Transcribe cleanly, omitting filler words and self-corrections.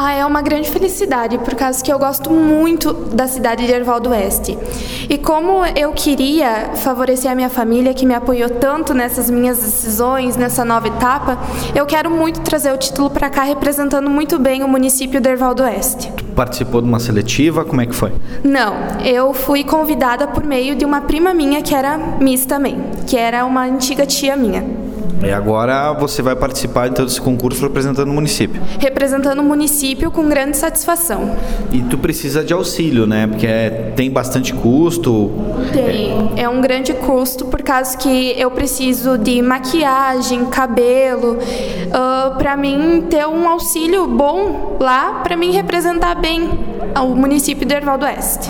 É uma grande felicidade, por causa que eu gosto muito da cidade de Erval do Oeste. E como eu queria favorecer a minha família, que me apoiou tanto nessas minhas decisões, nessa nova etapa, eu quero muito trazer o título para cá, representando muito bem o município de Erval do Oeste. Tu participou de uma seletiva? Como é que foi? Não, eu fui convidada por meio de uma prima minha que era Miss também, que era uma antiga tia minha. E agora você vai participar então desse concurso representando o município. Representando o município com grande satisfação. E tu precisa de auxílio, né? Porque tem bastante custo. Tem. É um grande custo, por causa que eu preciso de maquiagem, cabelo, para mim ter um auxílio bom lá, para mim representar bem o município de Erval do Oeste.